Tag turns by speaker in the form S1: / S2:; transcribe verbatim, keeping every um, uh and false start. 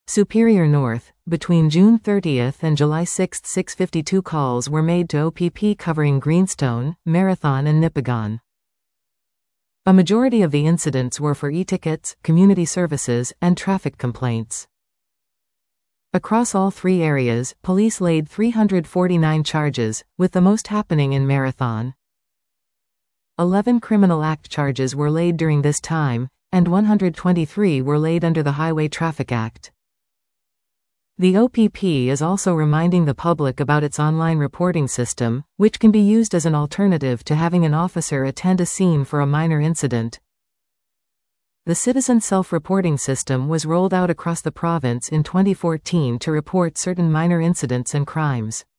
S1: Superior North. Between June thirtieth and July sixth, six hundred fifty-two calls were made to O P P covering Greenstone, Marathon and Nipigon. A majority of the incidents were for e-tickets, community services, and traffic complaints. Across all three areas, police laid three hundred forty-nine charges, with the most happening in Marathon. Eleven Criminal Act charges were laid during this time, and one hundred twenty-three were laid under the Highway Traffic Act. The O P P is also reminding the public about its online reporting system, which can be used as an alternative to having an officer attend a scene for a minor incident. The Citizen Self-Reporting System was rolled out across the province in twenty fourteen to report certain minor incidents and crimes.